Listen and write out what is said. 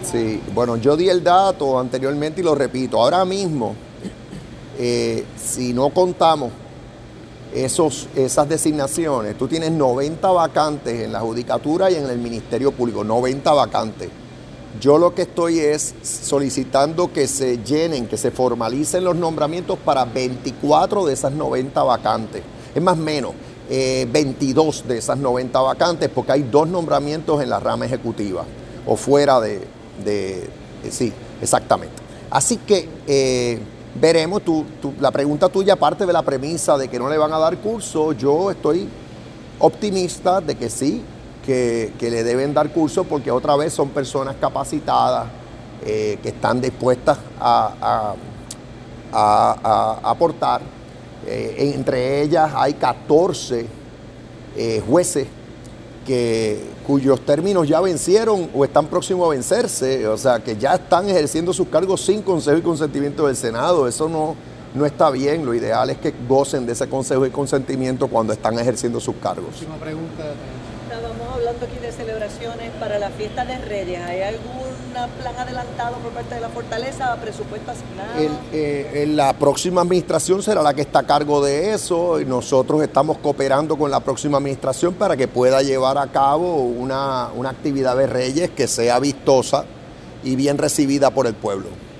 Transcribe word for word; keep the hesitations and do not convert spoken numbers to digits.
Sí, bueno, yo di el dato anteriormente y lo repito. Ahora mismo, eh, si no contamos esos, esas designaciones, tú tienes noventa vacantes en la judicatura y en el Ministerio Público, noventa vacantes. Yo lo que estoy es solicitando que se llenen, que se formalicen los nombramientos para veinticuatro de esas noventa vacantes. Es más o menos, eh, veintidós de esas noventa vacantes, porque hay dos nombramientos en la rama ejecutiva, o fuera de, de, de sí, exactamente. Así que eh, veremos, tú, tú, la pregunta tuya parte de la premisa de que no le van a dar curso. Yo estoy optimista de que sí, que, que le deben dar curso, porque otra vez son personas capacitadas, eh, que están dispuestas a, a, a, a aportar. Eh, entre ellas hay catorce eh, jueces que, cuyos términos ya vencieron o están próximos a vencerse, o sea, que ya están ejerciendo sus cargos sin consejo y consentimiento del Senado. Eso no, no está bien. Lo ideal es que gocen de ese consejo y consentimiento cuando están ejerciendo sus cargos. Última pregunta. Estábamos hablando aquí de celebraciones para la fiesta de Reyes. ¿Hay algún plan adelantado por parte de la Fortaleza, presupuesto asignado? El, eh, la próxima administración será la que está a cargo de eso, y nosotros estamos cooperando con la próxima administración para que pueda llevar a cabo una, una actividad de Reyes que sea vistosa y bien recibida por el pueblo.